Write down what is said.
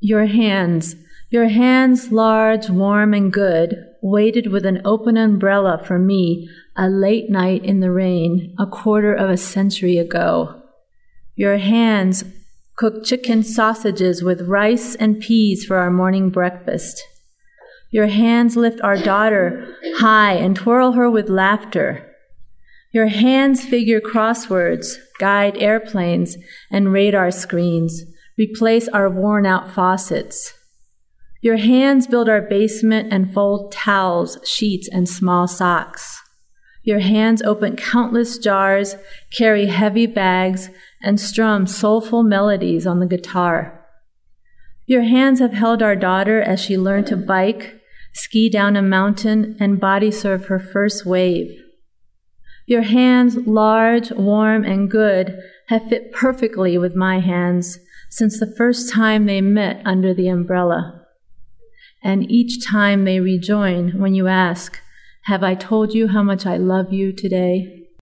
your hands large, warm, and good, waited with an open umbrella for me a late night in the rain, a quarter of a century ago. Your hands cooked chicken sausages with rice and peas for our morning breakfast. Your hands lift our daughter high and twirl her with laughter. Your hands figure crosswords, guide airplanes and radar screens, replace our worn-out faucets. Your hands build our basement and fold towels, sheets, and small socks. Your hands open countless jars, carry heavy bags, and strum soulful melodies on the guitar. Your hands have held our daughter as she learned to bike, ski down a mountain, and body surf her first wave. Your hands, large, warm, and good, have fit perfectly with my hands since the first time they met under the umbrella. And each time they rejoin when you ask, "Have I told you how much I love you today?"